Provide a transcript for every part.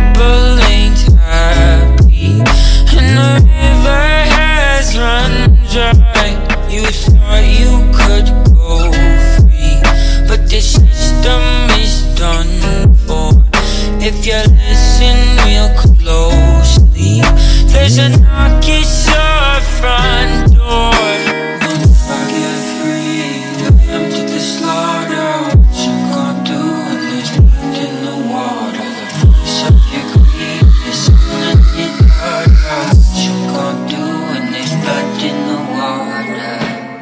people ain't happy, and the river has run dry. You thought you could go free, but the system is done for. If you listen real closely, there's a knock at your front door. We'll never get free, welcome to the slaughter. What you gonna do when there's blood in the water? The voice of your greed is silent in your heart. What you gonna do when there's blood in the water?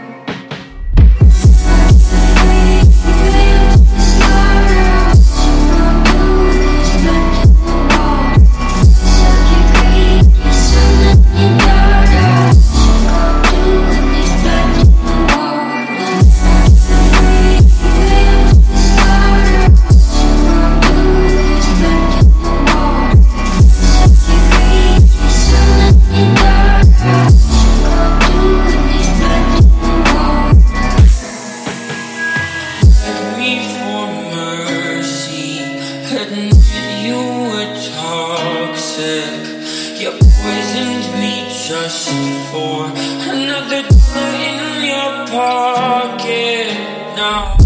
You were toxic. You poisoned me just for another dollar in your pocket. Now